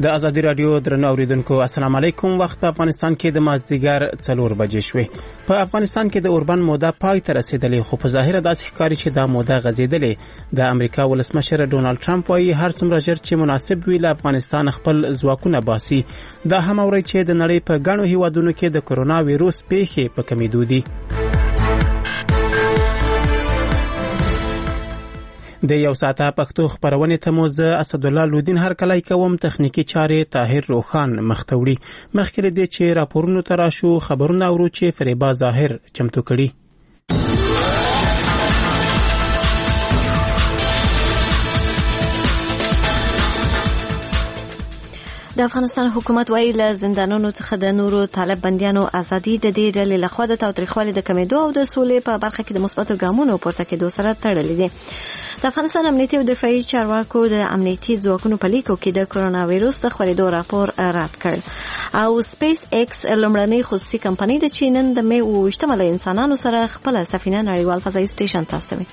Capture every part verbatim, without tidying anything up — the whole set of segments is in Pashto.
د ازادي رادیو درنو اوریدونکو السلام علیکم. وخت افغانستان کې د مازدیګر څلور بجې شوې. په افغانستان کې د اوربند موده پای ته رسیدلې، خو په ظاهره داسې ښکاري چې دا موده غځېدلې. د امریکا ولسمشر ډونالد ټرمپ وایي هر څومره ژر چې مناسب وي له افغانستان خپل ځواکونه باسي. دا هم اوري چې د نړۍ په ګڼو هیوادونو کې د کرونا ویروس پیښې په کمیدو دي. د یو ساعته پښتو خبرونې ته مو زه اسدالله لودین هرکلی کوم. تخنیکی چارې طاهر روخان مخته وړي. مخکې له دې چې راپورونو ته راشو خبرونه اورو چې فریبا ظاهر چمتو کړي. د افغانستان حکومت وایي له زندانونو څخه د نورو طالب بندیانو ازادي د دې ډلې لخوا د تاوتریخوالي د کمیدو او د سولې په برخه کې د مثبتو ګامونو پورته کېدو سره تړلې دي. د افغانستان امنیتي او دفاعي چارواکو د امنیتي ځواکونو په لیکو کې د کرونا ویروس د خپرېدو راپور رد کړ او سپیس ایکس لومړنۍ خصوصي کمپنۍ د چې نن د مې اووه ویشتمه له انسانانو سره خپله سفینه نړیوال فضایي سټیشن ته استوي.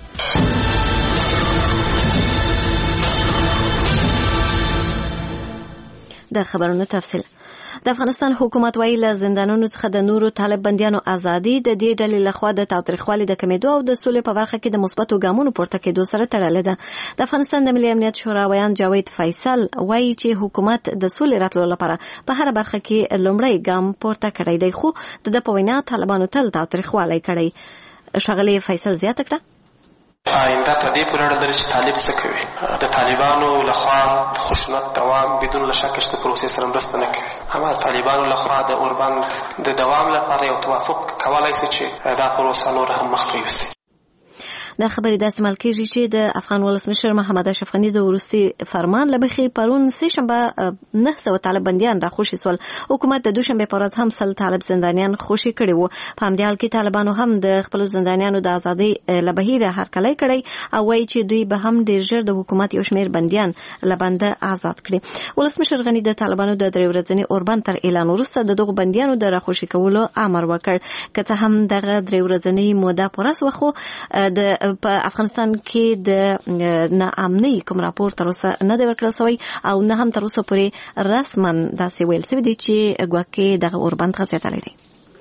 د خبرونو تفصیل. د افغانستان حکومت وایي له زندانونو څخه د نورو طالب بندیانو ازادي د دې ډلې لخوا د تاوتریخوالي د کمیدو او د سولې په برخه کې د مثبتو ګامونو پورته کېدو سره تړلې ده. د افغانستان د ملي امنیت شورا ویان جاوید فیصل وایي چې حکومت د سولې راتلو لپاره په هر برخه کې لومړی ګام پورته کړی دی، خو د ده په وینا طالبانو تل تاوتریخوالی کړی. ښاغلي فیصل زیاته کړه آینده په دې پورې اړه لري چې طالب څه کوي. د طالبانو لخوا د خشونت دوام بدون له شک شته پروسې سره مرسته نه کوي. اما د طالبانو لخوا د اوربند د دوام لپاره یو توافق کولای شي چې دا پروسه نور هم مخ ته یوسي. دا خبرې داسې مل کېږي چې د افغان ولسمشر محمد اشرف غني د وروستي فرمان له مخې پرون سه شنبه نه سوه طالب بندیان راخوشي سول. حکومت د دوشنبې په ورځ هم سل طالب زندانیان خوشي کړي وو. په همدې حال کې طالبانو هم د خپلو زندانیانو د ازادۍ له بهیره هرکلی کړی او وایي چې دوی به هم ډېر ژر د حکومت یو شمېر بندیان له بنده آزاد کړي. ولسمشر غني د طالبانو د درې ورځني اوربند تر اعلان وروسته د دغو بندیانو د راخوشي کولو امر وکړ. که څه هم دغه درې ورځنۍ موده پوره سوه، خو د په افغانستان کې د ناامنۍ کوم راپور تر اوسه نه دی ورکړل شوی او نه هم تر اوسه پورې رسما داسې ویل شوي دي چې ګواکې دغه اوربند غځېدلی دی.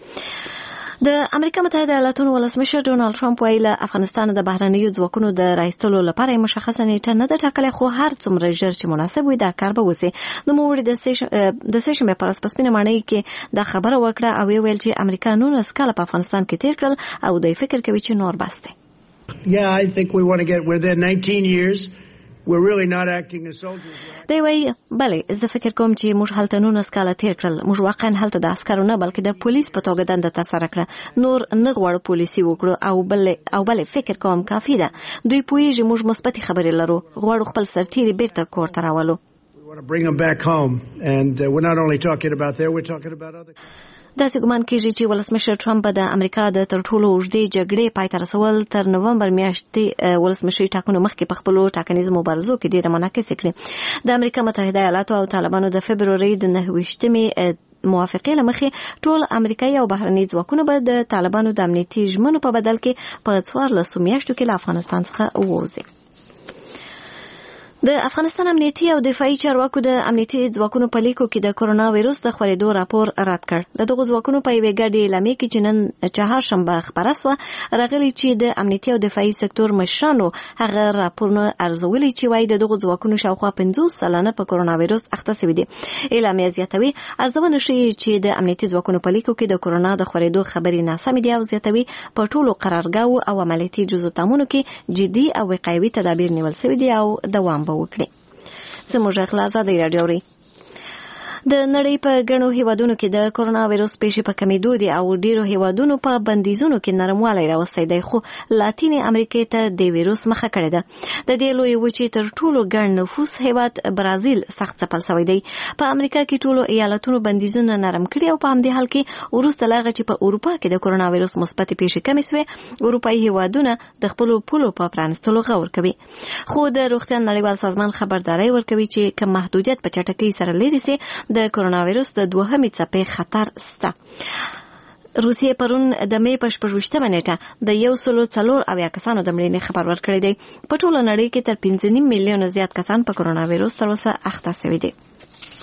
د امریکا متحده ایالاتونو ولسمشر ډونالد ټرمپ وایي له افغانستان د بهرنیو ځواکونو د رایستلو لپاره مشخصه نیټه نه ده ټاکلې، خو هر څومره ژر چې مناسب وي دا کار به وسي. نوموړي د سه شنبې په ورځ په سپینه ماڼۍ کې دا خبره وکړه او ویل چې امریکا نولس کاله په افغانستان کې تیر کړل او دوی فکر کوي چې نور بس دی. Yeah, I think we want to get within nineteen years. We're really not acting as soldiers. دی وایي بلې زه فکر کوم چې موږ هلته نولس کاله تیر کړل. موږ واقعا هلته د عسکرو نه بلکې د پولیس په توګه دنده ترسره کړه. نور نه غواړو پولیسي وکړو او بلې او بلې فکر کوم کافي ده. دوی پوهېږي موږ مثبتې خبرې لرو، غواړو خپل سرتیري بیرته کور ته راولو. We want to bring them back home and uh, we're not only talking about there, we're talking about other countries. داسې ګمان کېږي چې ولسمشر ټرمپ د امریکا د تر ټولو اوږدې جګړې پای ته رسول تر نومبر میاشتې ولسمشري ټاکنو مخکې په خپلو ټاکنیزو مبارزو کې ډېره منعکسې کړې. د امریکا متحده ایالاتو او طالبانو د فبرورۍ د نهه ویشتمې موافقې له مخې ټول امریکایي او بهرني ځواکونه به د طالبانو د امنیتي ژمنو په بدل کې په څوارلسو میاشتو کې له افغانستان څخه ووځي. د افغانستان امنیتي او دفاعي چارواکو د امنیتي ځواکونو په لیکو کې د کرونا ویروس د خپرېدو راپور رد کړ. د دغو ځواکونو په یوې ګډې اعلامیې کې چې نن چهارشنبه خپره سوه راغلي چې د امنیتي او دفاعي سکتور مشرانو هغه راپورونه ارزولي چې وایي د دغو ځواکونو شاوخوا پنځوس سلنه په کرونا ویروس اخته سوي دي. اعلامیه زیاتوي ارزونه ښیي چې د امنیتي ځواکونو په لیکو کې د کرونا د خپرېدو خبرې ناسمې دي او زیاتوي په ټولو قرارګاهو او عملیاتي جزوتامونو کې جدي او وقایوي تدابیر نیول سوي دي او دوام وکړي. زموږ اخلاص ازادي رادیو اوري. د نړۍ په ګڼو هیوادونو کې د کرونا ویروس پیښې په کمیدو دي او ډیرو هیوادونو په بندیزونو کې نرموالی راوستی دی، خو لاتینې امریکې ته د ویروس مخه کړې ده. د دې لویې وچې تر ټولو ګڼ نفوس هیواد برازیل سخت ځپل شوی دی. په امریکا کې ټولو ایالتونو بندیزونه نرم کړي او په همدې حال کې وروسته له هغه چې په اروپا کې د کرونا ویروس مثبتې پیښې کمې سوې، اروپایي هیوادونه د خپلو پولو په پرانستلو غور کوي. خو د روغتیا نړیوال سازمان خبرداری ورکوي چې که محدودیت په چټکۍ سره لرې سي د کرونا ویروس د دوهمې څپې خطر سته. روسیې پرون د مې په شپږ ویشتمه نیټه د یو سلو څلور اویا کسانو د مړینې خبر ورکړی دی. په ټوله نړۍ کې تر پنځه نیم میلیونه زیات کسان په کرونا ویروس تر اوسه اخته شوي دي.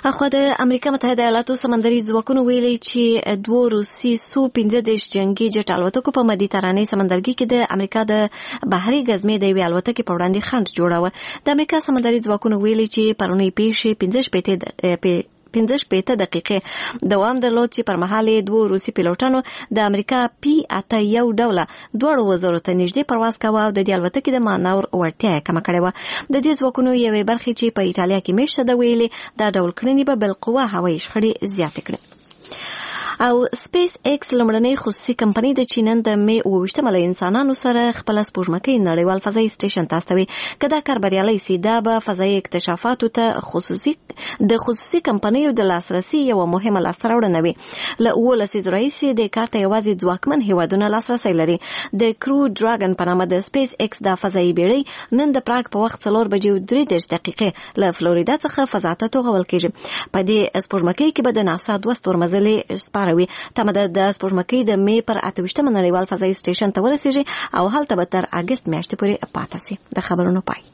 اخو د امریکا متحده ایالاتو سمندري ځواکونو ویلي چې دوه روسي سو پنځه دېرش جنگي جټ الوتکو په مدیترانې سمندرګي کې د امریکا د بحري غزمې د یوې الوتکې په وړاندې خنډ جوړاوه. د امریکا سمندري ځواکونو ویلي چې پرونی پیښې پنځه شپېته پنځه شپېته دقیقې دوام درلود چې پر مهال دوه روسي پیلوټانو د امریکا پی اته یو ډوله دواړو وزرو ته نږدې پرواز کاوه او د دې الوتکې د مانور وړتیا یې کمه کړې وه. د دې ځواکونو یوې برخې چې په ایټالیا کې میشته ده ویلي دا ډول کړنې به بالقوه هوایي شخړې زیاتې کړي. او سپیس ایکس لومړنۍ خصوصي کمپنۍ د چینن د می اوویشتمه له انسانانو سره خپل سپوږمکۍ نړیوال فضایي سټیشن ته استوي. که دا کار بریالی سي دا به فضایي اکتشافاتو ته خصوصي د خصوصي کمپنیو د لاسرسي یوه مهمه لاسته راوړنه وي. له اووه لسیزو راهیسې دې کار ته یوازې ځواکمن هیوادونه لاسرسی لري. د کرو ډراګن په نامه د سپیس ایکس دا فضایي بیړۍ نن د پراګ په وخت څلور بجې او درې دېرش دقیقې له فلوریدا څخه فضا ته توغول کېږي. په دې سپوږمکۍ کې به د ناسا دوه ستورمزلې سپاره وي. تمه ده د سپوږمکۍ د می پر اته ویشتمه نړیوال فضایي سټیشن ته ورسیږي او هلته به تر اګست میاشتې پورې پاتې سي. د خبرونو پای.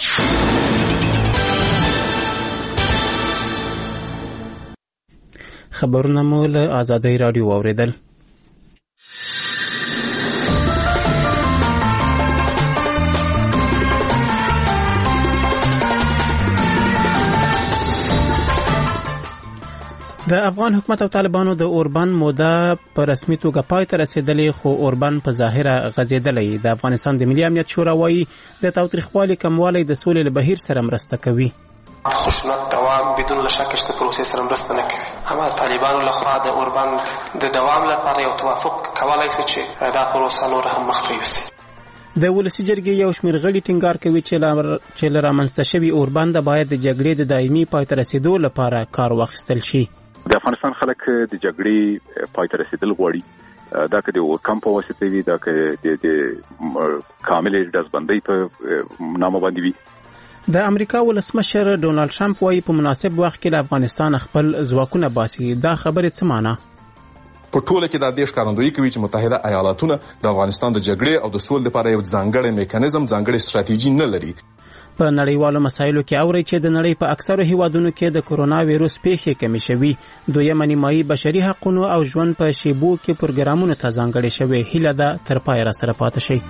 خبرونه مو له آزادۍ راډیو واوریدل. د افغان حکومت او طالبانو د اوربان موده په رسمي توګه پای ته رسیدلې، خو اوربان په ظاهره غځېدلی. د افغانستان د ملي امنیت شورا وایي د تاوتریخوالي کموالی د سولې له بهیر سره مرسته کوي. خشونت دوام بدون له شک چې د پروسې سره مرسته نه کوي. اما طالبانو لخوا د اوربان د دوام لپاره یو توافق کولای شي چې دا پروسه نور هم مخ ته یوسي. د ولسي جرګې یو شمېر غړي ټینګار کوي چې له رامنځته شوي اوربان د باید د جګړې د دایمي پای ته رسیدو لپاره کار واخیستل شي. د افغانستان خلک د جګړې پای ته رسیدل غواړي. دا که د اورکم په واسطه وي، دا که د کاملې ډزبندۍ په نامه باندې وي. د امریکا ولسمشر ډونالډ ټرمپ وایي په مناسب وخت کې له افغانستان خپل ځواکونه باسي. دا خبرې څه معنا؟ په ټوله کې دا دیش ښکارندویي کوي چې متحده ایالاتونه د افغانستان د جګړې او د سولې لپاره یو ځانګړی میکانیزم، ځانګړی ستراتیژي نه لري. په نړیوالو مسایلو کې اوري چې د نړۍ په اکثرو هیوادونو کې د کرونا وایروس پیښې کمې شوي. دویمه نیمایي بشري حقوقو او ژوند په شیبو کې پروګرامونو ته ځانګړي شوي. هیله ده تر پای را سره پاتې شي.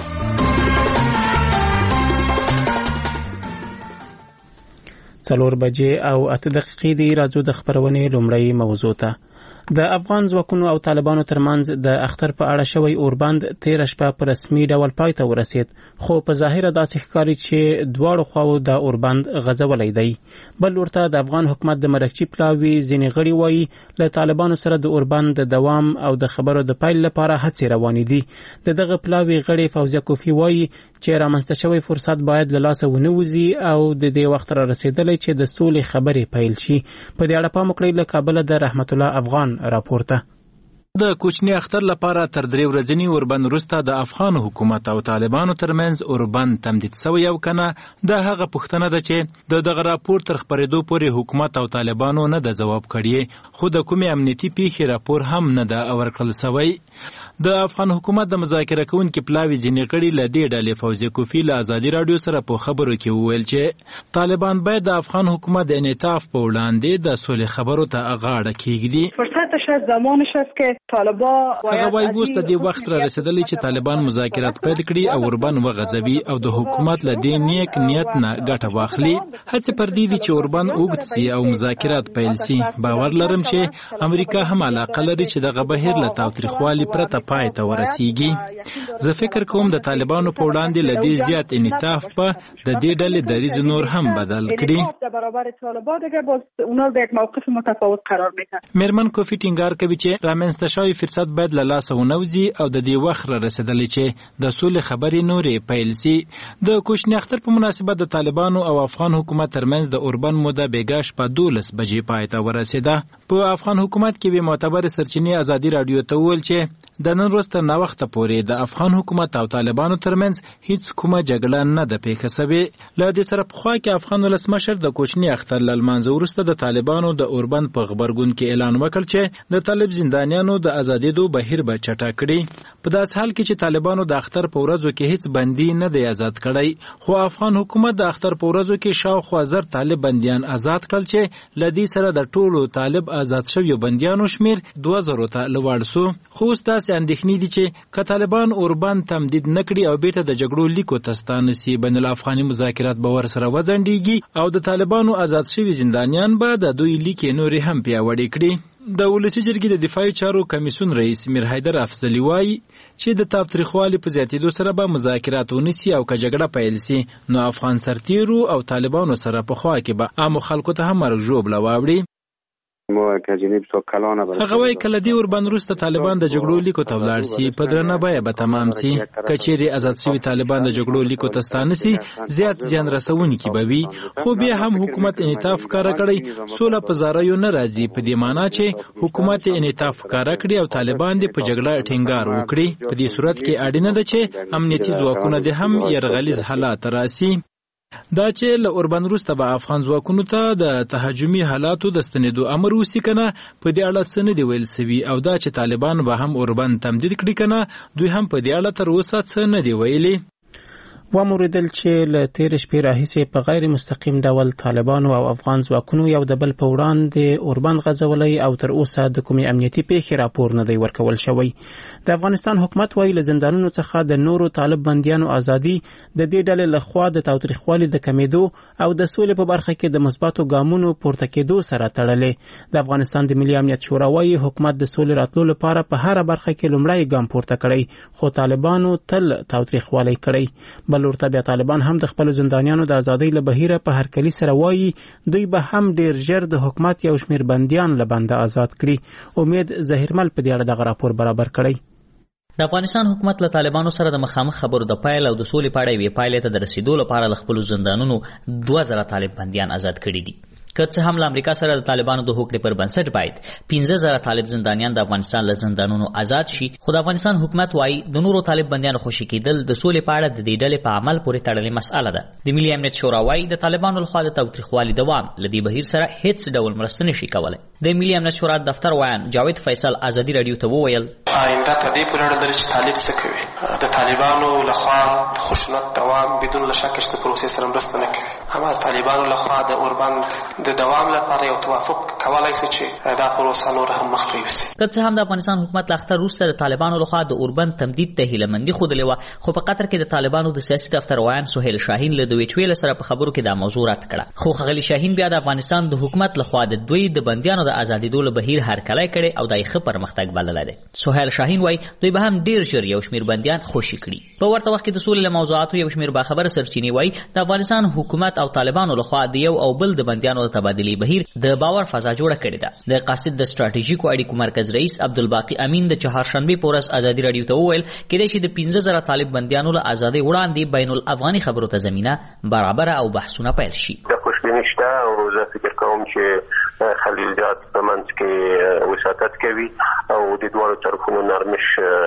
څلور بجې او اته دقیقې دی. راځو د خبرونې لومړی موضوع ته. د افغان ځواکونو او طالبانو ترمنځ د اختر په اړه شوی اوربند تیر شپه په رسمي ډول پای ته ورسید، خو په ظاهره داسې ښکاري چې دواړو خواو د اوربند غځولی دی. بل ورته د افغان حکومت د مرکچي پلاوي ځینې غړي وایي له طالبانو سره د اوربند د دوام او د خبرو د پیل لپاره هڅې روانې دي. د دغه پلاوي غړي فوزیه کوفی وایي چې رامنځته شوی فرصت باید له لاسه ونه وځي او د دې وخت را رسیدلی چې د سولې خبرې پیل شي. په دې اړه پام وکړئ. له کابله د رحمت الله افغان راپورته. د کوچنی اختر لپاره تر درې ورځنی اوربند وروسته د افغان حکومت او طالبانو ترمنځ اوربند تمدید شوی او کنه د هغه پوښتنه ده چې د دغه راپور تر خبرېدو پورې حکومت او طالبانو نه د جواب کړی، خو د کومې امنیتي پیښې راپور هم نه ده ورکړل شوی. د افغان حکومت د مذاکره کوونکي پلاوي ځینې غړي له دې ډلې فوزیه کوفی له ازادي راډیو سره په خبرو کې وویل چې طالبان باید د افغان حکومت د انعطاف په وړاندې د سولې خبرو ته غاړه کېږدي. فرصتش از زمانش است که طالبان هغه وایي اوس د دې وخت را رسیدلی چې طالبان مذاکرات پیل کړي او اوربان وغځوي او د حکومت له دې نیک نیت نه ګټه واخلي. هڅې پر دې دي چې اوربان اوږد سي او مذاکرات پیل سي. باور لرم چې امریکا هم علاقه لري چې دغه بهیر له تاوتریخوالي پرته پای ته ورسیږي. زه فکر کوم د طالبانو په وړاندې له دې زیات انعطاف په د دې ډلې دریځ نور هم بدل کړي. برابر طالبان دیگه باز اونا به یک موقف متفاوت قرار میدن. میرمن کوفی ټینګار کوي چې رامنځته شوی فرصت باید له لاسه ونه وځي او د دې وخت را رسیدلی چې د سولې خبرې نورې پیل سي. د کوچني اختر په مناسبت د طالبانو او افغان حکومت ترمنځ د اوربند موده بیګا شپه دولس بجې پای ته ورسېده. په افغان حکومت کې به معتبر سرچینې ازادي راډیو ته وویل چې د نن ورځ تر ناوخته پورې د افغان حکومت او طالبانو ترمنځ هیڅ کومه جګړه نه ده پیښه شوې. له دې سره پخوا کې افغان ولسمشر د کوچني اختر له لمانځه وروسته د طالبانو د اوربند په غبرګون کې اعلان وکړ چې د طالب زندانیانو د ازادېدو بهیر به چټک کړي. په داسې حال کې چې طالبانو د اختر په ورځو کې هیڅ بندي نه دی آزاد کړی، خو افغان حکومت د اختر په ورځو کې شاوخوا زر طالب بندیان آزاد کړل چې له دې سره د ټولو طالب آزاد شویو بندیانو شمیر دوه زرو ته لوړ سو. خو اوس داسې اندېښنې دي چې که طالبان اوربند تمدید نه کړي او بیرته د جګړو لیکو ته ستانه سي، بین الافغاني مذاکرات به ورسره وځنډېږي او د طالبانو آزاد شوي زندانیان به د دوی لیکې نورې هم پیاوړې کړي. د ولسي جرګې د دفاعي چارو کمیسیون رئیس میر حیدر افضلي وایي چې د تاوتریخوالي په زیاتېدو سره به مذاکرات ونیسي او که جګړه پیل سي نو افغان سرتیرو او طالبانو سره په خوا کې به عامو خلکو ته هم مرګ ژوبله واوړي. هغه وایي کله دې اوربند وروسته طالبان د جګړو لیکو ته ولاړ سي په درنه بیه به تمام سي. که چیرې آزاد شوي طالبان د جګړو لیکو ته ستانه سي زیات زیان رسونکي به وي، خو بیا هم حکومت انعطاف ښکاره کړی سوله په زاریو نه راځي، په دې معنا چې حکومت انعطاف ښکاره کړي او طالبان دې په جګړه ټینګار وکړي. په دې صورت کې اړینه ده چې امنیتي ځواکونه دې هم یرغلیز حالات راسي. دا چې له اوربند وروسته به افغان ځواکونو ته د تهاجمي حالاتو د ستنېدو امر وسي کنه په دې اړه څه نه دي ویل سوي، او دا چې طالبان به هم اوربند تمدید کړي کنه دوی هم په دې اړه تر اوسه څه نه دي ویلي. وموریدل چې له تیر شپې راهیسې په غیر مستقیم ډول طالبانو او افغان ځواکونو یو د بل په وړاندې اوربند غځولی او تر اوسه د کومې امنیتي پیښې راپور نه دی ورکول شوی. د افغانستان حکومت وایي له زندانونو څخه د نورو طالب بندیانو ازادي د دې ډلې لخوا د تاوتریخوالي د کمیدو او د سولې په برخه کې د مثبتو ګامونو پورته کېدو سره تړلې. د افغانستان د ملي امنیت شورا وایي حکومت د سولې راتلو لپاره په هره برخه کې لومړی ګام پورته کړی، خو طالبانو تل تاوتریخوالی کړی. ورته بیا طالبان هم د خپل زندانیانو د ازادۍ له بهیره په هرکلي سره وایي دوی به هم ډیر ژر د حکومت یو شمیر بندیان له بنده آزاد کړي. امید ظهیرمل په دې اړه دغه راپور برابر کړی. د افغانستان حکومت له طالبانو سره د مخامخ خبرو د پایل او د سولې په اړه یوې پایلې ته د رسیدو لپاره له خپلو زندانونو دوه زره طالب بندیان آزاد کړي دي. که څه هم له امریکا سره د طالبانو د هوکړې پر بنسټ باید پنځه زره طالب زندانیان د افغانستان له زندانونو آزاد شي، خو د افغانستان حکومت وایي د نورو طالب بندیانو خوشي کېدل د سولې په اړه د دې ډلې په عمل پورې تړلې مسأله ده. د ملي امنیت شورا وایي د طالبانو لخوا د تاوتریخوالي دوام له دې بهیر سره هیڅ ډول مرسته نشي کولی. د ملي امنیت شورا دفتر وایان جاوید فیصل ازادي رادیو ته وویل آینده په دې پورې اړه لري چې طالب څه کوي. د طالبانو لخوا د خشونت دوام بدون له شک چې د پروسې سره مرسته نه کوي. اما د طالبانو لخوا د اوربند د دوام لپاره یو توافق کولای شي چې دا پروسه نور هم مخ ته یوسي. که څه هم د افغانستان حکومت له اختر وروسته د طالبانو لخوا د اوربند تمدید ته هیلهمندي ښودلې وه، خو په قطر کې د طالبانو د سیاسي دفتر وایان سهیل شاهین له دویچ ویل سره په خبرو کې دا موضوع رد کړه. خو ښاغلي شاهین بیا د افغانستان د حکومت لخوا د دوی د بندیانو د ازادېدو له بهیر هرکلی کړی او دا یې ښه پرمختګ بللی دی. سهیل شاهین وایي دوی به هم ډېر ژر یو شمېر بندیان خوشي کړي. په ورته وخت کې د سولې له موضوعاتو یو شمېر باخبره سرچینې وایي د افغانستان حکومت او طالبانو لخوا د یو او بل د بندیانو د تبادلې بهیر د باور فضا جوړه کړې ده. د قاصد د ستراتیژیکو اړیکو مرکز رئیس عبدالباقي امین د چهارشنبې په ورځ ازادي رادیو ته وویل کېدای شي د پنځه زره طالب بندیانو له ازادۍ وړاندې بین الافغاني خبرو ته زمینه برابره او بحثونه پیل شي. د خوشبیني شته او زه فکر کوم چې خلیل جات په منځ کې وساتت کوي او د دواړو طرفونو نرمش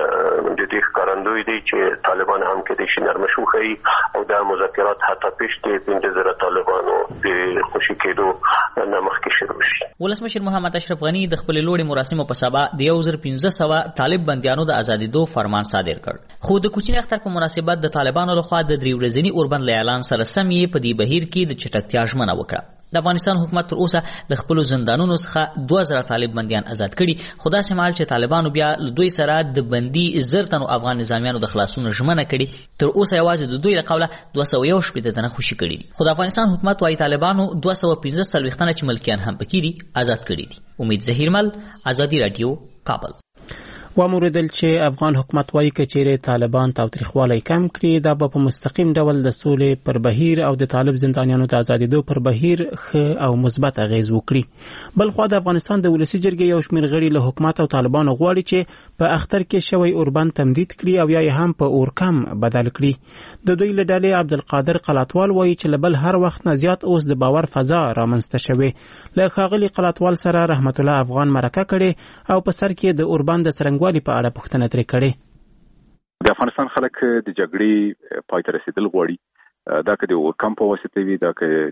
د دې ښکارندوی دی چې طالبان هم کېدای شي نرمش وښیي او دا مذاکرات حتی پېشتې پنځه زره طالبانو د خوشي کېدو نه مخکې شروع شي. ولسمشر محمد اشرف غنی د خپلې لوړې مراسمو په سبا د یو زر پنځه سوه طالب بندیانو د ازادېدو فرمان صادر کړ، خو د کوچني اختر په مناسبت د طالبانو لخوا د درې ورځني اوربند له اعلان سره سم یې په دې بهیر کې د چټکتیا ژمنه وکړه. د افغانستان حکومت تر اوسه د خپلو زندانونو څخه دوه زره طالب بندیان آزاد کړي، خو داسې مهال چې طالبانو بیا له دوی سره د بندي زر تنو افغان نظامیانو د خلاصون ژمنه کړي، تر اوسه یوازې د دوی له قوله دوه سوه یو شپېته تنه خوشي کړي دي. خو د افغانستان حکومت وایي طالبانو دوه سوه پنځه څلوېښت تنه چې ملکیان هم پکې دي آزاد کړي دي. امید ظهیرمل، ازادي رادیو، کابل. وموریدل چې افغان حکومت وایي که چیرې طالبان تاوتریخوالی کم کړي دا به په مستقیم ډول د سولې پر بهیر او د طالب زندانیانو د ازادېدو پر بهیر ښه او مثبت اغیز وکړي. بلخوا د افغانستان د ولسي جرګې یو شمېر غړي له حکومت او طالبانو غواړي چې په اختر کې شوی اوربند تمدید کړي او یا یې هم په اورکم بدل کړي. د دوی له ډلې عبدالقادر قلاتوال وایي چې له بل هر وخت نه زیات اوس د باور فضا رامنځته شوې. له ښاغلي قلاتوال سره رحمت الله افغان مرکه کړې او په سر کې د اوربند د څرنګوالي والي په اړه پوښتنه ترې کړې. د افغانستان خلک د جګړې پای ته رسیدل غواړي، دا که د اورکم په واسطه وي، دا که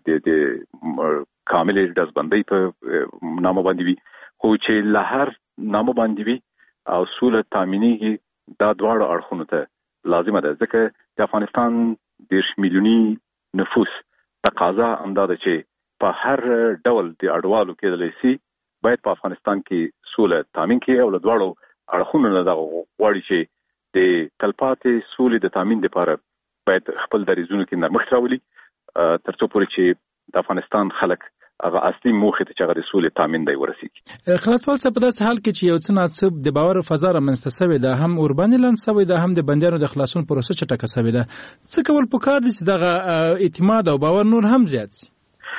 د کامل ډزبندۍ په نامه باندې وي، خو چې له هر نامه باندې وي او سوله تامینېږي، دا دواړه اړخونو ته لازمه ده. ځکه د افغانستان دېرش میلیوني نفوس تقاضا همدا ده چې په هر ډول د اړوالو کېدلی سي باید په افغانستان کې سوله تامین کړي، او له دواړو اړخونو نه دغه غواړي چې د تلپاتې سولې د تامین لپاره باید خپل دریځونو کې نرمښت راولي، تر څو پورې چې د افغانستان خلک هغه اصلي موخې ته چې هغه د سولې تامین دی ورسیږي. خلاصول څه په داسې حال کې چې یو څه ناڅه د باور فضا رامنځته شوې ده، هم اوربان اعلان شوی ده، هم د بندیانو د خلاصون پروسه چټکه شوې ده. څه کول پکار دي چې دغه اعتماد او باور نور هم زیات شي؟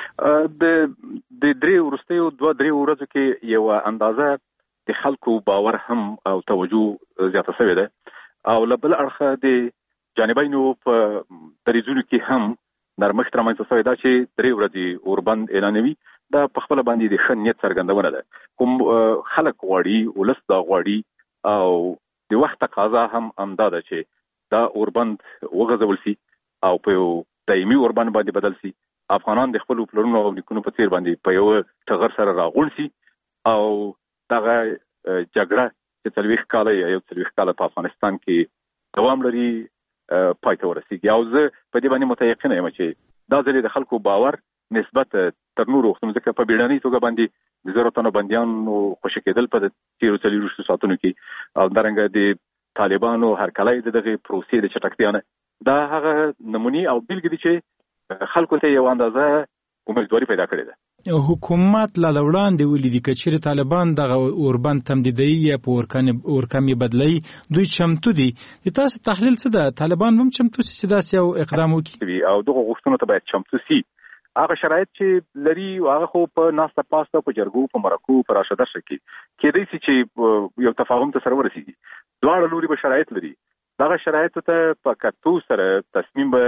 د د درې وروستیو دوه درې ورځو کې یو اندازه د خلکو باور هم او توجه زیاته شوې ده، او له بل اړخه د جانبینو په دریځونو کې هم نرمښت رامنځته شوی ده چې درې ورځې اوربند اعلانوي. دا په خپل باندې د ښه نیت څرګندونه ده. کوم خلک غواړي، ولس دا غواړي، او د وخت تقاضا هم همدا ده چې دا اوربند وغځول شي او په یو دایمي اوربند باندې بدل شي. افغانان د خپل پلرونو او نیکونو په څیر باندې په یو ټغر سره راغون شي، او دغه جګړه چې څلوېښت کاله یا یو څلوېښت کاله په افغانستان کې دوام لري پای ته ورسیږي. او زه په دې باندې متيقنه یم چې دا ځلې د خلکو باور نسبت تر نورو وختونو، ځکه په بیړنۍ توګه باندې د زرو تنو بندیانو خوشي کېدل په تیرو څلوېښتو ساعتونو کې، او همدارنګه د طالبانو هرکلی د دغې پروسې د چټکتیا نه، دا هغه نمونې او بیلګې دي چې خلکو ته یو اندازه امیدواري پیدا کړې ده. حکومت لا وړاندې ولیدي که چیرې طالبان دغه اوربند تمدیدوي یا په اورکم یې بدلوي، دوی چمتو دي. د تاسو تحلیل څه ده؟ طالبان هم چمتو سي چې داسې یو اقدام وکړي؟ او دغه غوښتنو ته باید چمتو سي. هغه شرایط چې لري هغه خو په ناسته پاسته په جرګو په مرکو په راشه درشه کې کېدای شي چې یو تفاهم ته سره ورسیږي. دواړه لوري به شرایط لري، دغه شرایطو ته په کتو سره تصمیم به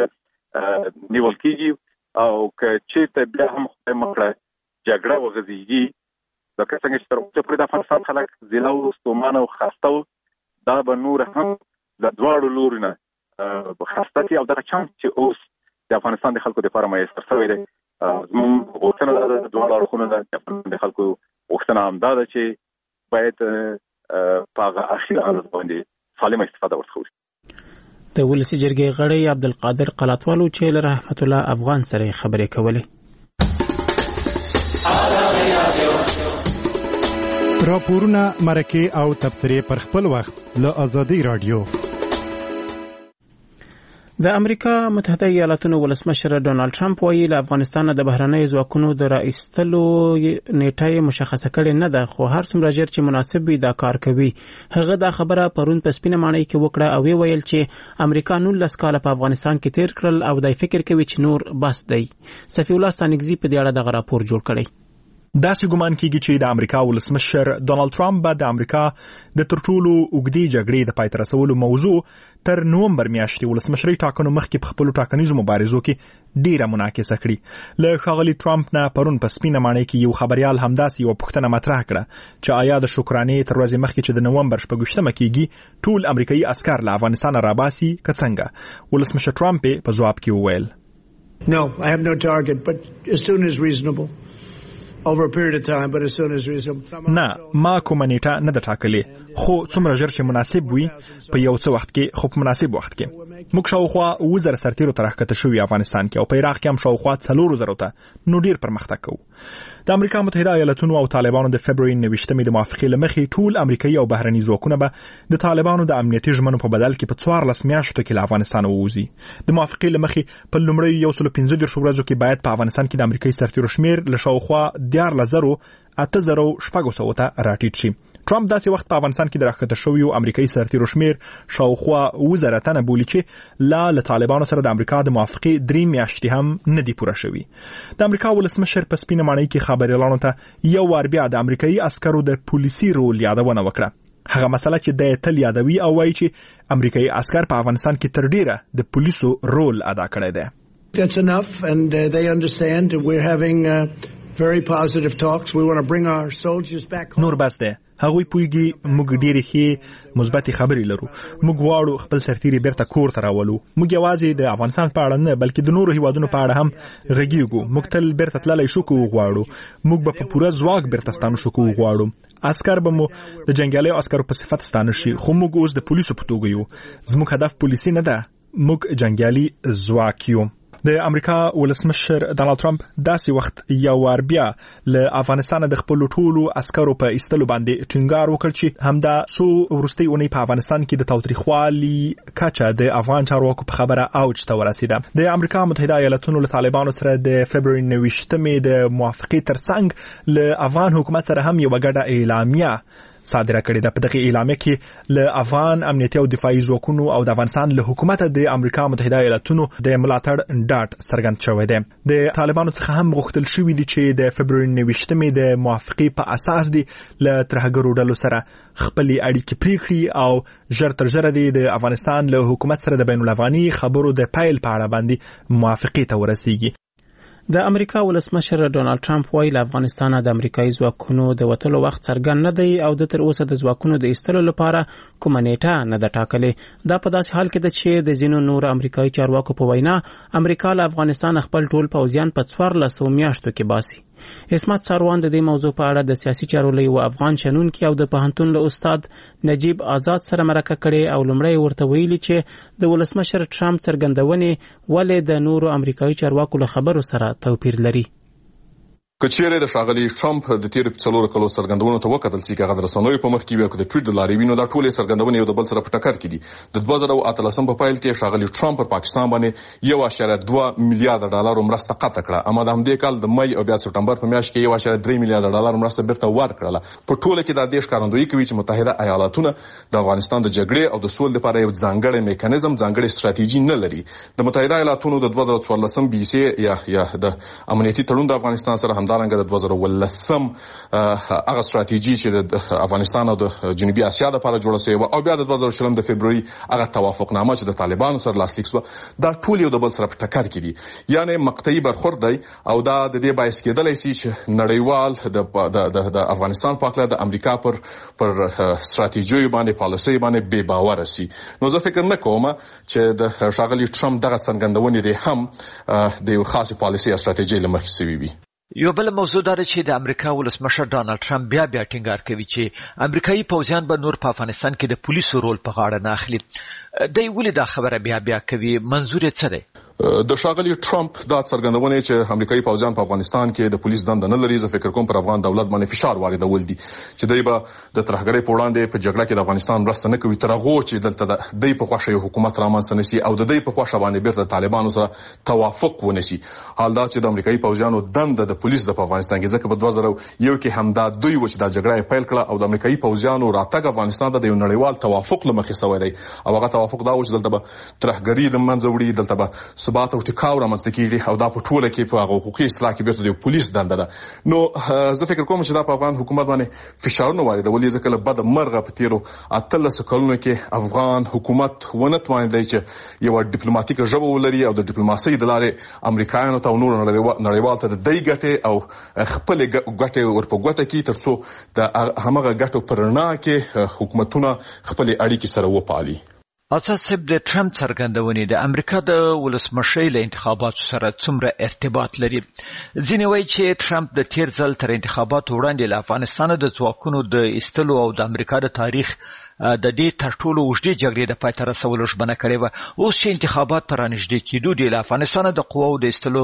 نیول کېږي، او که چېرته بیا هم خدای مکړه جګړه وغځېږي، لکه څنګه چې تر اوسه پورې د افغانستان خلک ضلع و ستومانه او خسته و، دا به نور هم له دواړو لورو نه خسته شي، او دغه چانس چې اوس د افغانستان د خلکو دپاره میسر شوی دی. زموږ غوښتنه دا ده، دواړو اړخونو نه د افغانستان د خلکو غوښتنه همدا ده چې باید په هغه اخیر انداز باندې سالمه استفاده ورڅخه وشي. د ولسي جرګې غړی عبدالقادر قلاتوالو چې له رحمت الله افغان سره خبرې کولې. راپورونه، مرکې او تبصرې پر خپل وخت له آزادۍ رادیو. د امریکا متحده ایالاتونو ولسمشر ډونالد ټرمپ وایي له افغانستان د بهرنیو ځواکونو د راایستلو نیټه مشخصه کړې نه ده، خو هر څومره ژر چې مناسب وي دا کار کوي. هغه دا خبره پرون په سپینه ماڼۍ کې وکړه او وی ویل چې امریکا نولس کاله په افغانستان کې تیر کړل او دای فکر کوي چې نور بس دی. صفی الله ستانګزي په دې اړه دغه راپور جوړ کړی. داسې ګمان کیږي چې د امریکا ولسمشر ډونالد ټرمپ به د امریکا د تر ټولو اوږدې جګړې د پای ته رسولو موضوع تر نومبر میاشتې ولسمشرۍ ټاکنو مخکې په خپلو ټاکنیزو مبارزو کې ډیره مناقصه کړي. له ښاغلي ټرمپ نه پرون په سپینه ماڼۍ کې یو خبریال همداسې یوه پوښتنه مطرح کړه چې آیا د شکرانې تر ورځې مخکې چې د نومبر شپږویشتمه کیږي ټول امریکایي عسکر له افغانستانه راباسي که څنګه؟ ولسمشر ټرمپ په ځواب کې وویل No, I have no target, but as soon as reasonable. Over a period of time, but as soon as reasonable. نه، ما کومه نیټه نه ده ټاکلې، خو څومره ژر چې مناسب وي په یو څه وخت کې، خو په مناسب وخت کې. موږ شاوخوا اووه زره سرتیرو ته راښکته شوي افغانستان کې، او په عراق کې هم شاوخوا څلورو زرو ته، نو ډیر پرمختګ کوو. د امریکا متحده ایالاتونو او طالبانو د فبروري نویشتمې د موافقې له مخې ټول امریکایي او بهرني ځواکونه به د طالبانو د امنیتي ژمنو په بدل کې په څوارلس میاشتو کې له افغانستان ووځي. د موافقې له مخې په لومړیو یو سلو پنځه دېرشو ورځو کې باید په افغانستان کې د امریکایي سرتیرو شمیر له شاوخوا دیارلس زرو اته زرو شپږو سوو ته راټیټ شي. ټرمپ داسې وخت په افغانستان کې د راښکته شویو امریکایي سرتیرو شمیر شاوخوا اووه زره تنه بولي چې لا له طالبانو سره د امریکا د موافقې درې میاشتې هم نه دي پوره شوي. د امریکا ولسمشر په سپینه ماڼۍ کې خبریالانو ته یو وار بیا د امریکایي عسکرو د پولیسي رول یادونه وکړه، هغه مسله چې د تل یادوي او وایي چې امریکایي عسکر په افغانستان کې تر ډیره د پولیسو رول ادا کړی دی. That's enough and uh, they understand we're having uh, very positive talks. We want to bring our soldiers back home. نور بس ده، هغوی پویږي موږ ډېرې ښې مثبت خبرې لرو. موږ غواړو خپل سرتیري بیرته کور ته راولو. موږ یوازې د افغانستان په اړه نه بلکې د نورو هیوادونو په اړه هم غږیږو. موږ تل بیرته تللی شو کو غواړو. موږ به په پوره ځواک بیرته ستانه شو کو غواړو. عسكر به مو د جنگیالیو عسکرو په صفت ستانه شي، خو موږ اوس د پولیسو په توګه یو. زموږ هدف پولیسي نه ده، موږ جنگیالي ځواک یو. د امریکا ولسمشر ډانلډ ټرمپ داسې وخت یو وار بیا له افغانستان د خپل ټولو عسکرو په ایستلو باندې ټینګار وکړ چې همدا څو وروستۍ اونۍ په افغانستان کې د تاوتریخوالي کچه د افغان چارواکو په خبره اوج ته ورسېده. د امریکا متحده ایالاتونو له طالبانو سره د فبروري نویشتمې د موافقې ترڅنګ له افغان حکومت سره هم یو ګډه اعلامیه صادره کړې ده. په دغه اعلامیه کې له افغان امنیتي او دفاعي ځواکونو او د افغانستان له حکومت د امریکا متحده ایالاتونو د ملاتړ ډاډ څرګند شوی دی. د طالبانو څخه هم غوښتل شوی دی چې د فبروري نویشتمې د موافقې په اساس دی له ترهګرو ډلو سره خپلې اړیکې پرې کړي او ژر تر ژره دی د افغانستان له حکومت سره د بین الافغاني خبرو د پیل په اړه باندې موافقې ته ورسیږي. د امریکا ولسمشر ډونالد ټرمپ وایي له افغانستانه د امریکایي ځواکونو د وتلو وخت څرګند نه دی او د تر اوسه د ځواکونو د ایستلو لپاره کومه نیټه نه ده ټاکلې. دا په داسې حال کې ده چې د ځینو نور امریکایي چارواکو په وینا امریکا له افغانستان خپل ټول پوځیان په څوارلسو میاشتو کې باسي. اسمت ساروان د دې موضوع په اړه د سیاسي چارو له یو افغان شنونکي او د پوهنتون له استاد نجیب آزاد سره مرکه کړې او لومړی ورته ویلي چې د ولسمشر ټرمپ څرګندونې ولې د نورو امریکایي چارواکو له خبرو سره توپیر لري. کچېره د ښاغلي ټرمپ د تیر څلور کلو څرګندونو ته وکتل چې هغه د رسنیو په مخ کې وي او د ټویټر لارې وینو دا ټولې څرګندونې یو د بل سره په ټکر کې دي. د دوه زره اتلسم په پیل کې ښاغلي ټرمپ پر پاکستان باندې یو اشاریه دوه میلیارډ ډالر مرسته قطع کړه، اما د همدې کال د مې او بیا سپټمبر په میاشت کې یو اشاریه درې میلیارډ ډالر مرسته بیرته ورکړه. په ټوله کې د دې ښکارندویي کوي چې متحده ایالاتونه د افغانستان د جګړې او د سول لپاره یو ځانګړی میکانیزم ځانګړی ستراتیژي نه لري. د متحده ایالاتونو د دوه زره څوارلسم بي سي یا یا د امنیتي تړون د افغانستان سره همدارنګه د دوه زره ولسم هغه ستراتیژي چې د افغانستان او د جنوبي اسیا لپاره جوړه شوې و او بیا د دوه زره شلم د فبروري هغه توافقنامه چې د طالبانو سره لاسلیک شو دا ټول یو د بل سره په ټکر کې دي، یعنی مقطعي برخورد دی او دا د دې باعث کېدلی شي چې نړیوال د د افغانستان په اړه د امریکا پر پر ستراتیژي باندې پالیسي باندې بې باور شي. نو زه فکر نه کوم چې د ښاغلي ټرمپ دغه څرګندونې دي هم د یو خاص پالیسي او ستراتیژي له مخې شوي وي. یو بل موضوع دا چې د امریکا ولسمشر ډانلډ ټرمپ بیا بیا ټینګار کوي چې امریکایي پوځیان به نور په افغانستان کې د پولیسو رول په غاړه نه اخلي. دی ولې دا خبره بیا بیا کوي؟ منظور یې څه دی؟ د ښاغلي ټرمپ دا څرګندونه چې امریکایي پوځیان په افغانستان کې د پولیس دنده نه لري، زه فکر کوم پر افغان دولت باندې فشار واردول دي چې دوی به د ترهګرۍ په وړاندې په جګړه کې د افغانستان مرسته نه کوي تر هغو چې دلته د دوی په خوښه یو حکومت رامنځته نه شي او د دوی په خوښه باندې بیرته طالبانو سره توافق ونه شي. حال دا چې د امریکایي پوځیانو دنده د پولیس د په افغانستان کې ځکه په دوه زره یو کې همدا دوی و چې دا جګړه پیل کړه او د امریکایي پوځیانو راتګ افغانستان ته د یو نړیوال توافق له مخې شوی دی او هغه توافق دا و چې دلته به ترهګري د منځه وړي، دلته به ثبات او ټکاو رامنځته کیږي او دا په ټوله کې په هغه حقوقي اصلاح کې بیرته د پولیس دنده ده. نو زه فکر کوم چې دا په افغان حکومت باندې فشارونه واردول ځکه له بده مرغه په تیرو اتلسو کلونو کې افغان حکومت ونه توانیدی چې یو ډیپلوماټیکه ژبه ولري او د ډیپلوماسۍ د لارې امریکایانو ته او نورو نړیوال ته د دوی ګټې او خپلې ګټې ورپه ګوته کړي تر څو د همغه ګټو په رڼا کې حکومتونه خپلې اړیکې سره وپالي. آزاد صاحب، د ټرمپ څرګندونې د امریکا د ولسمشۍ له انتخاباتو سره څومره ارتباط لري؟ ځینې وایي چې ټرمپ د تیر ځل تر انتخاباتو وړاندې له افغانستان د ځواکونو د ایستلو او د امریکا د تاریخ د دې تر ټولو اوږدې جګړې د پای ته رسولو ژمنه کړې وه. اوس چې انتخابات ته رانږدې کېدو دی له افغانستانه د قواو د ایستلو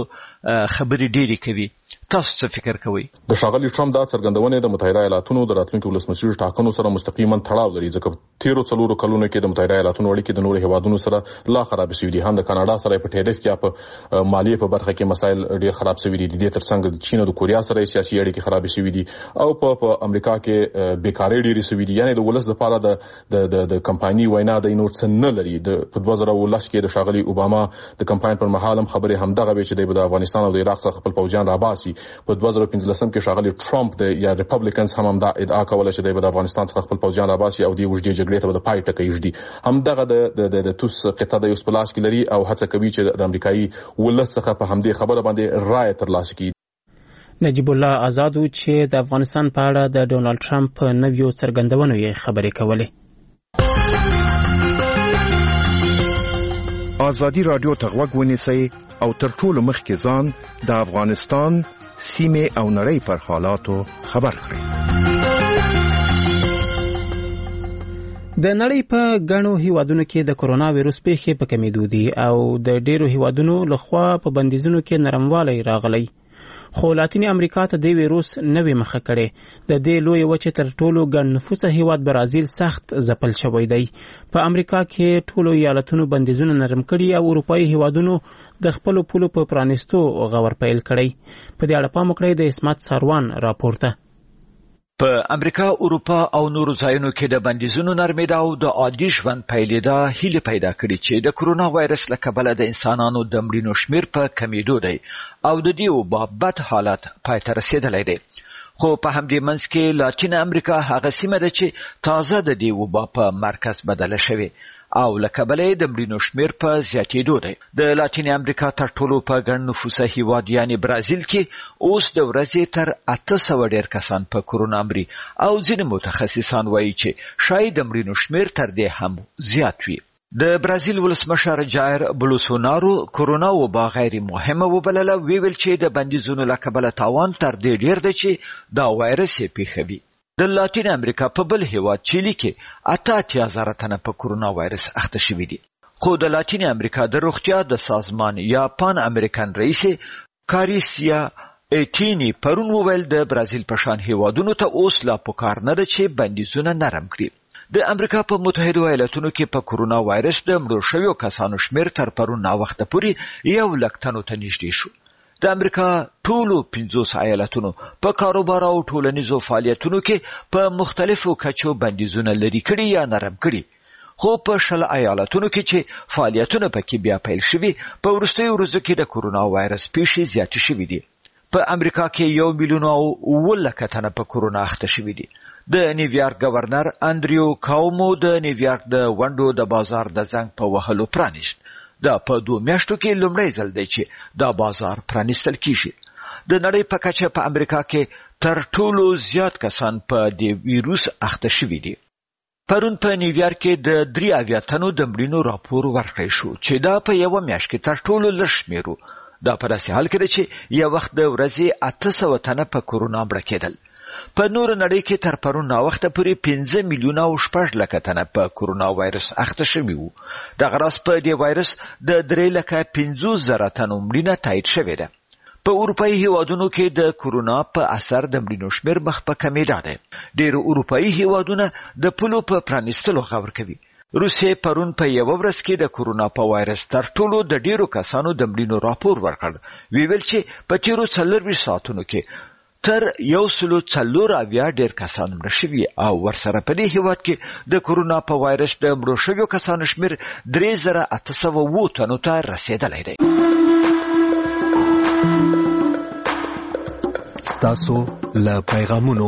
خبرې ډېرې کوي. تاسو څه فکر کوئ؟ د ښاغلي ټرمپ دا څرګندونې د متحده ایالاتونو د راتلونکي ولسمشر ټاکنو سره مستقیما تړاو لري ځکه تیرو څلورو کلونو کې د متحده ایالاتونو اړیکې د نورو هیوادونو سره لا خراب شوي دي. هم د کاناډا سره په ټیرف کې په مالیې په برخه کې مسایل ډېر خراب شوي دي. د دې ترڅنګ د چین او د کوریا سره سیاسي اړیکې خراب شوي دي او په امریکا کې بیکاري ډېرې شوي دي. یعنی د ولس لپاره د د د کمپایني وینا د نور څه نه لري. د په دوه زره ولس کې د ښاغلي اوباما د کمپاین پر مهال هم خبرې همدغه وې چې د افغانستان او د عراق څخه خپل پوځیان راباسي. په دوه زره پنځلسم کې ښاغلي ټرمپ د یا ریپبلیکنز هم دا ادعا کوله چې د افغانستان څخه خپل پوځیان راباسي او د اوږدې جګړې ته د پای ټکی ږدي. همدغه د د توس قطعه د یو سپلاش کې لري او هڅه کوي چې د امریکایي ولس څخه په همدې خبره باندې رائے ترلاسه کړي. نجیب الله آزاد چې د افغانستان په اړه د ډونالد ټرمپ نویو څرګندونو یې خبرې کولې. ازادي رادیو ته غوږ ونیسئ او تر ټولو مخکې ځان د افغانستان سیمه او نړۍ پر حالاتو خبر کړئ. د نړۍ په ګڼو هیوادونو کې د کرونا وایرس پیښې په کمیدو دي او د ډیرو هیوادونو لخوا په بندیزونو کې نرموالی راغلی. خو لاتینی امریکا ته د وایرس نوې مخه کړې. د دې لوی وچې تر ټولو ګڼ نفوسه هیواد برازیل سخت ځپل شوی دی. په امریکا کې ټولو ایالتونو بندیزونه نرم کړي او اروپایي هیوادونو د خپلو پولو په پرانیستو غور پیل کړی. په دې اړه پام وکړئ د اسمت ساروان راپورته. په امریکا، اروپا او نورو ځایونو کې د بندیزونو نرمېدا او د عادي ژوند پیلېدا هیله پیدا کړې چې د کرونا وایرس له کبله د انسانانو د مړینو شمیر په کمیدو دی او د دې وبا بد حالت پای ته رسېدلی دی. خو په همدې منځ کې لاتین امریکا هغه سیمه ده چې تازه د دې وبا په مرکز بدله شوې او له کبله د مړینو شمیر په زیاتېدو دی. د لاتین امریکا تر ټولو په ګڼ نفوسه هیواد یعنی برازیل کې اوس د ورځې تر اته سوه ډېر کسان په کرونا مري او ځینې متخصصان وایي چې شاید د مړینو شمیر تر دې هم زیات وي. د برازیل ولسمشر جایر بولسونارو کرونا وبا غیر مهمه وبلله، ویل چې د بندیزونو له کبله تاوان تر دې ډېر دی چې دا وایرس یې پیښوي. د لاتین امریکا په بل هیواد چیلی کې اته اتیا زره تنه په کرونا وایرس اخته شوي دي. خو د لاتین امریکا د روغتیا د سازمان یا پان امریکن رئیس کاریسیا ایټینی پرون وویل د برازیل په شان هیوادونو ته اوس لا پکار نه ده چې بندیزونه نرم کړي. د امریکا په متحده ایالاتونو کې په کرونا وایرس د مړو شویو کسانو شمیر تر پرون ناوخته پورې یو لک تنو ته نږدې شو. د امریکا ټولو پنځوس ایالتونو په کاروبار او ټولنیزو فعالیتونو کې په مختلفو کچو بندیزونه لري کړي یا نرم کړي. خو په شل ایالتونو کې چې فعالیتونه پکې بیا پیل شوي په وروستیو ورځو کې د کرونا وایرس پیښې زیاتې شوي دي. په امریکا کې یو میلیون او اووه لکه تنه په کرونا اخته شوي دي. د نیویارک گورنر انډریو کاومو د نیویارک د ونډو د بازار د زنګ په وهلو پرانیست. دا په دوه میاشتو کې لومړی ځل دی چې دا بازار پرانیستل کیږي. د نړۍ په کچه په امریکا کې تر ټولو زیات کسان په دې ویروس اخته شوي دي. پرون په نیویارک کې د درې اویا تنو د مړینو راپور ورکړی شو چې دا په یوه میاشت کې تر ټولو لږ شمېر و. دا په داسې حال کې ده چې یو وخت د ورځې اته سوه تنه په کرونا مړه کېدل. په نور نړۍ کې تر پرون ناوخته پورې پنځه میلیونه او شپږ لکه تنه په کرونا وایرس اخته شوي وو. دغه راز په دې وایرس د درې لکه پنځوس زره تنو مړینه تایید شوې ده. په اروپایي هیوادونو کې د کرونا په اثر د مړینو شمیر مخ په کمیدا ده. ډېر اروپایي هیوادونه د پولو په پرانیستلو غور کوي. روسیې پرون په یو ورځ کې د کرونا په وایرس تر ټولو د ډېرو کسانو د مړینو راپور ورکړ. ویل چې په تیرو څلورویشت ساعتونو کې تر یو سلو څلور اویا ډېر کسان مړه شوي او ورسره په دې هیواد کې د کرونا په وایرس د مړو شویو کسانو شمیر درې زره اته سوه اووه تنو ته رسېدلی دی. ستاسو له پیغامونو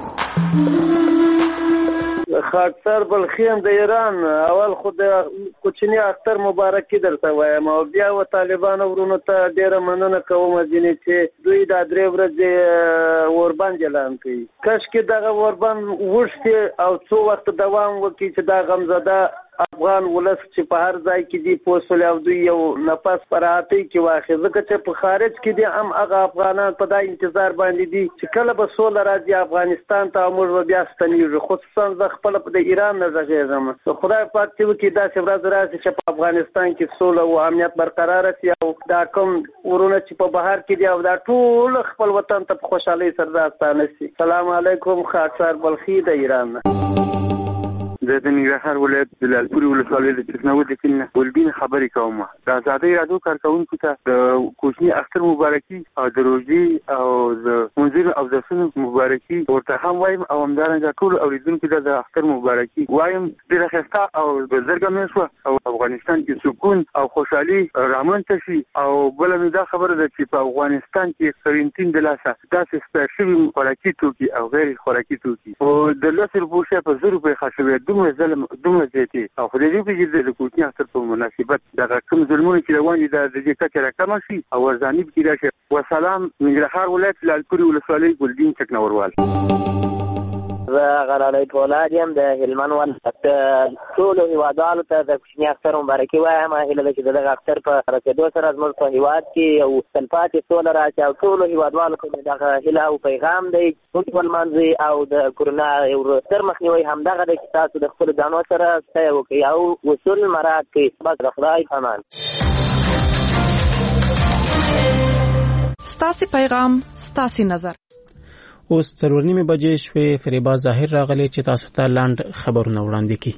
خاکسار بلخیم د ایران اول خو د کوچنی اختر مبارکي درته وایم او بیا و طالبانو ورونو ته ډیره مننه کوم ځینې چې دوی دا درې ورځې اوربند اعلان کوي. کاشکې دغه اوربند وشتي او څو وخت دوام وکړي چې دا غمزده افغان ولس چې په هر ځای کې دي پوسول او دوی یو نفس پر هاتي کې واخی ځکه چې په خارج کې دي هم هغه افغانان په دا انتظار باندې دي چې کله به سوله راځي افغانستان ته موږ به بیا ستنیږو. خصوصا زه خپل په د ایران نه غږیږم خدای پاک چې وکړي داسې ورځ راشي چې په افغانستان کې سوله او امنیت برقرار شي او دا کوم ورونه چې په بهر کې دي او دا ټول خپل وطن ته په خوشحالۍ سره راستانه شي. سلام علیکم. خاکسار بلخي د ایران. زه د ننګرهار ولایت د لعلپورې ولسوالۍ د چکنود د کلي نه ګلبین خبرې کوم. د ازادۍ راډیو کارکوونکو ته د کوچني اختر مبارکي او د روژې او د منځونو اودسونو مبارکي ورته هم وایم او همدارنګه ټولو اورېدونکو ته د اختر مبارکي وایم. ډېره ښایسته او بزرګه مې شوه او افغانستان کې سکون او خوشحالي رامنځته شي. او بله مې دا خبره ده چې په افغانستان کې قرنطین د لاسه داسې سپیر شوي خوراکي توکي او غیر خوراکي توکي او د لسو روپو شی په زر روپۍ ښه شوی دومره دومره ظلم دومره زیاتې او خو دې په د کوچني اختر په مناسبت دغه کوم ظلمونه چې روان دي د دې کچه راکمه شي او ورځاني کې راشي. وسلام ننګرهار ولایت لالپوري ولسوالۍ ګلدین چکنوروال. زه غلالی پولاد یم د هلمند ولایت. ټولو هیوادوالو ته د کوچني اختر مبارکي وایم. هیله ده چې د دغه اختر په رسېدو سره زموږ په هیواد کې یو تلپاتې سوله راشي او ټولو هیوادوالو ته مې دغه هیله او پیغام دی موږ ولمانځي او د کرونا یو ستر مخنیوی همدغه دی چې تاسو د خپلو ځانو سره سعی وکړئ او اصول مراعات کړئ. بس د خدای امان. ستاسې پیغام ستاسې نظر. اوس څلور نیمې بجې شوې. فریبا ظاهر راغلی چې تاسو ته لاند خبرونه وړاندې کړي.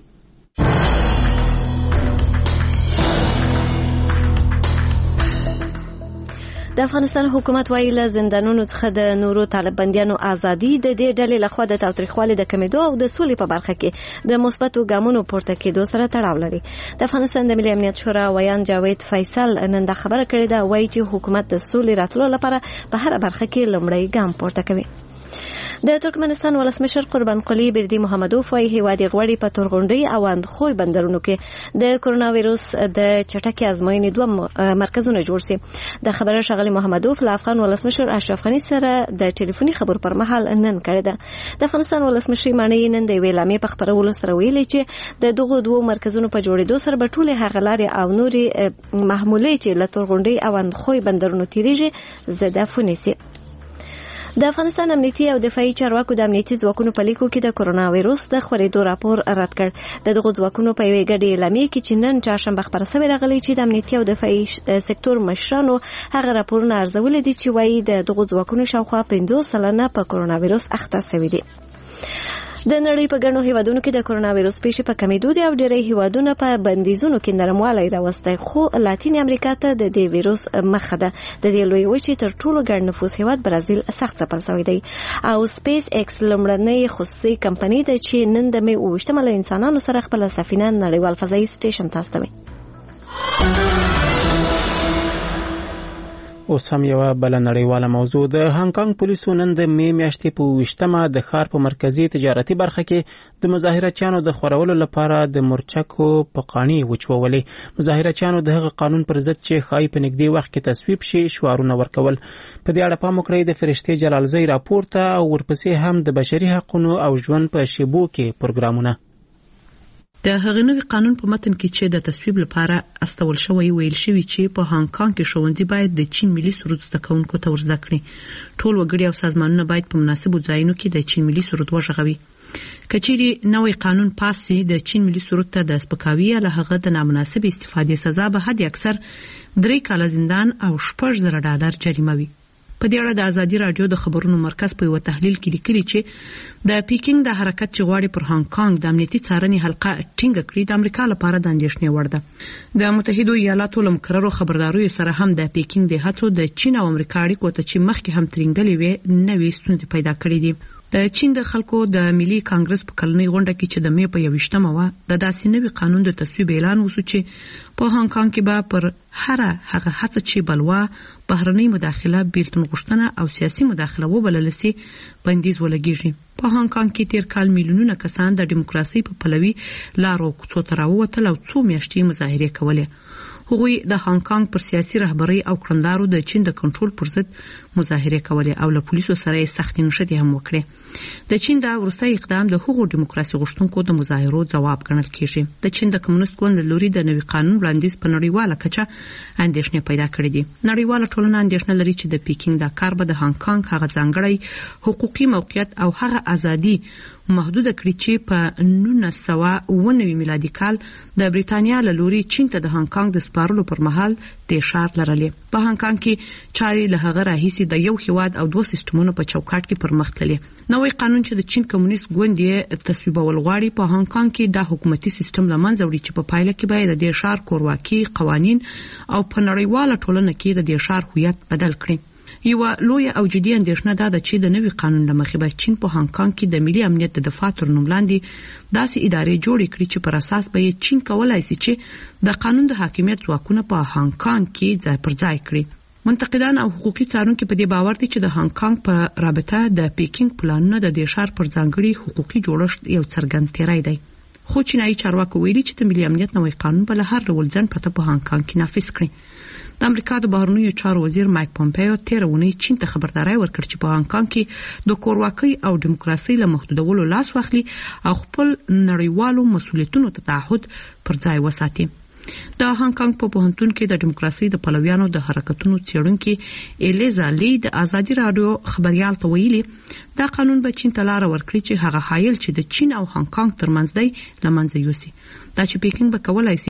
د افغانستان حکومت وایي له زندانونو څخه د نورو طالب بندیانو ازادي د دې ډلې لخوا د تاوتریخوالي د کمیدو او د سولې په برخه کې د مثبتو ګامونو پورته کېدو سره تړاو لري. د افغانستان د ملي امنیت شورا ویان جاوید فیصل نن دا خبره کړې ده. وایي چې حکومت د سولې راتلو لپاره په هر برخه کې لومړی ګام پورته کوي. د ترکمنستان ولسمشر قربان قلی بردی محمدوف وايي هیواد غوړي په تورغونډي او اندخوی بندرونو کې د کرونا وایروس د چټکي ازموینې دوه مرکزونه جوړ شي. د خبره شغلی محمدوف له افغان ولسمشر اشرف غنی سره د ټلیفوني خبرو پر مهال نن کړی ده. د افغانستان ولسمشر مانی نن د ویلامې په خبرولو سره ویلي چې د دغه دوه مرکزونو په جوړېدو سره به ټول هغه لارې او نوري محمولې چې له تورغونډي او اندخوی بندرونو تیریږي زده فونیسي. د افغانستان امنیتي او دفاعي چارواکو د امنیتي ځواکونو په لیکو کې د کرونا وایروس د خورېدو راپور رد کړ. د دغو ځواکونو په یوې ګډې اعلامیې کې چې نن چهارشنبه خپره شوې راغلی چې د امنیتي او دفاعي سکتور مشرانو هغه راپورونه ارزولي دي چې وایي د دغو ځواکونو شاوخوا پنځوس سلنه په کرونا وایروس اخته شوي دي. د نړۍ په ګڼو هیوادونو کې د کرونا وایروس پیښې په کمیدو دي او ډېری هیوادونه په بندیزونو کې نرموالی راوستی، خو لاتین امریکا ته د دې وایروس مخه ده. د دې لوی وچې تر ټولو ګڼ نفوس هیواد برازیل سخت ځپل شوی دی او سپیس ایکس لومړنۍ خصوصي کمپنۍ ده چې نن د مې اوویشتمه له انسانانو سره خپله سفینه نړیوال فضایي سټیشن ته استوي. اوس هم یو بل نړیواله موضوع. د هانګ کانګ پولیسو نن د می میاشتې په ویشتمه د ښار په مرکزی تجارتي برخه کې د مظاهرچیانو د خورولو لپاره د مرچکو په قانی وچولې. مظاهرچیانو د هغه قانون پر ضد چې خای په نږدې وخت کې تصویب شي شعارونه ورکول. په دې اړه پام وکړئ د فرشتي جلالزی راپور ته او ورپسې هم د بشري حقوقو او ژوند په شیبو کې پروګرامونه. د هغه نوي قانون په متن کې چې د تصویب لپاره استول شوی ویل شوی چې په هانګ کانګ کې ښوونځي باید د چین ملي سرود زده کوونکو ته ورزده کړي. ټول وګړي او سازمانونه باید په مناسبو ځایونو کې د چین ملي سرود وژغوي. کچېری نوې قانون پاسي د چین ملي سرود ته د سپکاوي له هغه د نامناسب استفادې سزا به حد اکثر درې کاله زندان او شپږ زره ډالر جریمه وي. په دې اړه د ازادي رادیو د خبرونو مرکز په یو تحلیل کې لیکلي چې د پیکینګ د حرکت چې غواړي پر هانګ کانګ د امنیتي څارنې حلقه ټینګه کړي د امریکا لپاره د اندېښنې وړ ده. د متحده ایالاتو له مقررو خبرداریو سره هم د پیکینګ د هڅو د چین او امریکا اړیکو ته چې مخکې هم ترنګلې وي نوې ستونزې پیدا کړې دي. د چین د خلکو د ملي کانګرس په کلنۍ غونډه کې چې د مې په یوویشتمه وه د داسې نوي قانون د تصویب اعلان وشو چې په هانګ کانګ کې به پر هر هغه هڅه چې بلوا بهرنۍ مداخله بیلتون غوښتنه او سیاسي مداخله وبلل سي بندیز ولګیږي. په هانګ کانګ کې تیر کال میلیونونه کسان د دیموکراسي په پلوي لارو کوڅو ته راووتل او څو میاشتې مظاهرې کولې. هغوی د هانګ کانګ پر سیاسي رهبرۍ او کړندارو د چین د کنټرول پر ضد مظاهرې کولې او له پولیسو سره یې سختې نښتې هم وکړې. د چین دا وروستی اقدام د هغو دیموکراسي غوښتونکو د مظاهرو ځواب ګڼل کیږي. د چین د کمونیست ګوند له لوري د نوي قانون وړاندیز په نړیواله کچه اندېښنې پیدا کړې دي. نړیواله ټولنه اندېښنه لري چې د پیکینګ دا کار به د هانګ کانګ هغه ځانګړی حقوقي موقعیت او هغه ازادي محدود کړي چې په نولس سوه اوه نوي میلادي کال د بریتانیا له لوري چین ته د هانګ کانګ د سپارلو پر مهال د اشاره لرلې. په هانګ کانګ کې چاري له هغه راهیسي د یو هیواد او دوه سیستمونو په چوکاټ کې پرمخ تللي. نوې قانون چې د چین کمونیست ګوند یې تصویبول غواړي په هانګ کانګ کې د حکومتي سیستم لمنځه وړي چې په پایله کې باید د اشاره کورواکي قوانین او په نړیواله ټولنه کې د اشاره هویت بدل کړي. یو لوی او جدي اندېښنه ده چې د نوي قانون له مخې به چین په هانګ کانګ کې د ملي امنیت د دفاع تر نوم لاندې داسې ادارې جوړې کړي چې پر اساس به یې چین کولای شي چې د قانون د حاکمیت ځواکونه په هانګ کانګ کې ځای پر ځای کړي. منتقدان او حقوقي څارونکي په دې باور دي چې د هانګ کانګ په رابطه د پیکینګ پلانونه د دې ښار پر ځانګړي حقوقي جوړښت یو څرګند تیری دی. خو چینایي چارواکو ویلي چې د ملي امنیت نوی قانون به له هر ډول ځنډ پرته په هانګ کانګ کې نافذ کړي. د امریکا د بهرنیو چارو وزیر مایک پومپیو تیر اونۍ چین ته خبرداري ورکړه چې په هانګ کانګ کې د کورواکۍ او دیموکراسي له محدودولو لاس واخلي او خپل نړیوالو مسؤلیتونو ته تعهد پر ځای وساتي. د هانګ کانګ په پوهنتون کې د دیموکراسي د پلویانو د حرکتونو څېړونکي الیزا لی د ازادي رادیو خبريال ته ویلي دا قانون به چین ته لار ورکړي چې هغه حایل چې د چین او هانګ کانګ ترمنځ دی لمنځه یوسي. دا چې پیکینګ به کولای